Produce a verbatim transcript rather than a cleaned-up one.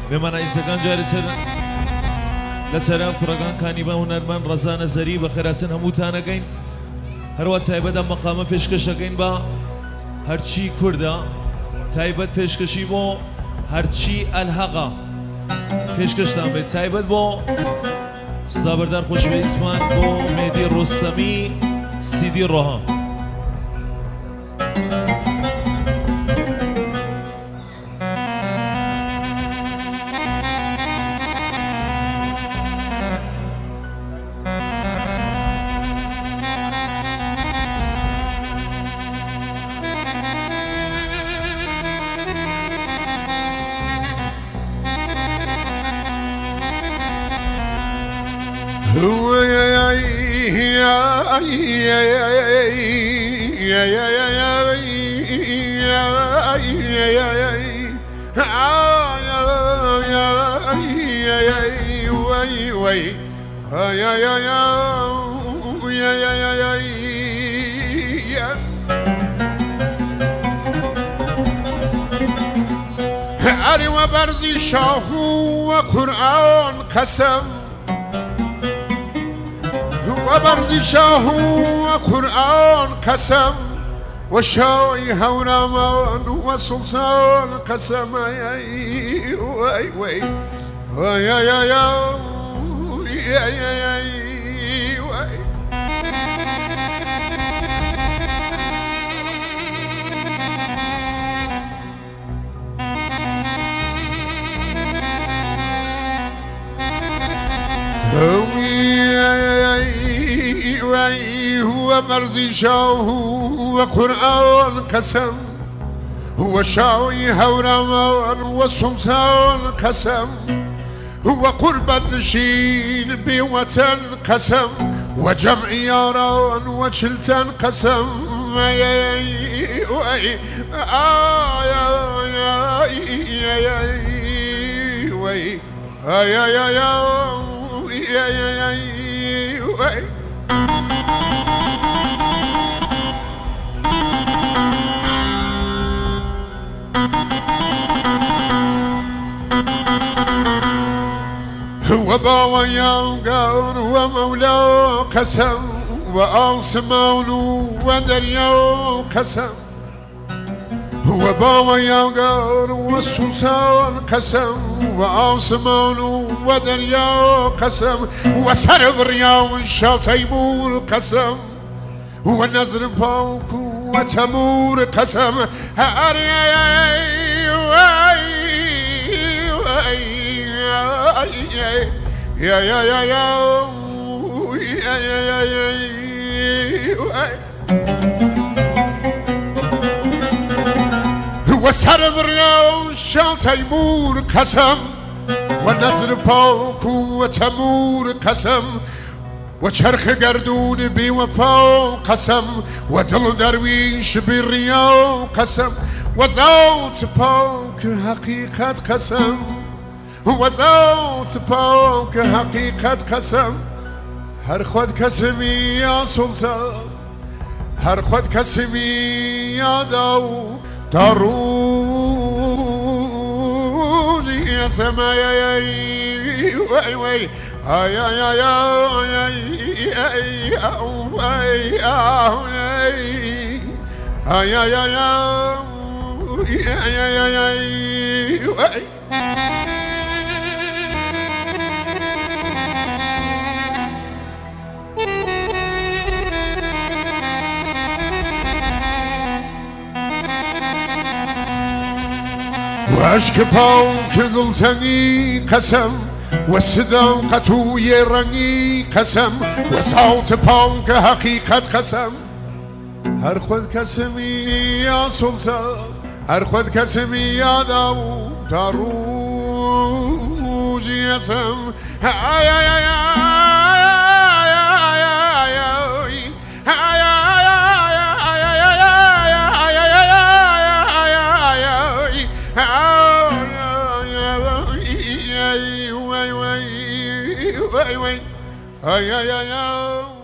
مێماناییزەکان جارێ لە چەرا کوڕەکانکانی بە هونەرمەند ڕەزا نەزەری بە خێراتن هەمووتانەکەین هەروە تایبەت ئەم مەقامە پێشکەشەکەین بە هەرچی کووردە تایبەت پێشکەشی بۆ هەرچی ئەلهەقە پێشکەشتان بێت تایبەت بۆ سابەردار خۆشەویستمان بۆ مێدی ڕۆستەمی سیدی ڕۆها أري وبرزي شاهو وقرآن قسم وبرزي شاهو وقرآن قسم وشاي هورامان وسلطان قسم وي وي وي وي وي هو مرزي شاه وقرآن قسم هو شاوي هورامان وسلطان قسم هو قربة نشين بوطن قسم وجمع ياران وشلتن قسم هو باويا وقار ومولى قسم وآسمان ودريا قسم هو باويا وقار والسلطان قسم وآسمان ودريا قسم وسرب الريا والشاو تيمور قسم والنزر فوق وتمور قسم يا يا يا يا يا يا يا وسرب الريا والشاو تيمور قسم والنزر فوق وتمور قسم وشرخ قردون بوفاء قسم ودل درويش بالرياء قسم وزوت فوق حقيقة قسم وزوت فوق حقيقة قسم هر خود قسمي يا سلطان هر خود قسمي يا داو دارون يا سمايا وي وي يا يا يا يا يا يا يا واشك باوك قلتني قسم والصداقة يرني قسم وصوت باوك حقيقة قسم هر خود قسمي يا سلطان هر خود قسمي يا داو داروج يسم يا يا يا Ay, ay, ay, ay.